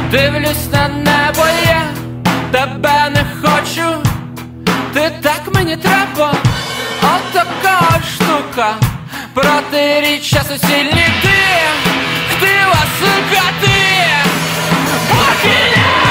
Дивлюсь на небо, я тебе не хочу. Ти так мені треба, отака штука. Протиріччя суцільні, ти хтива сука, ти покиня.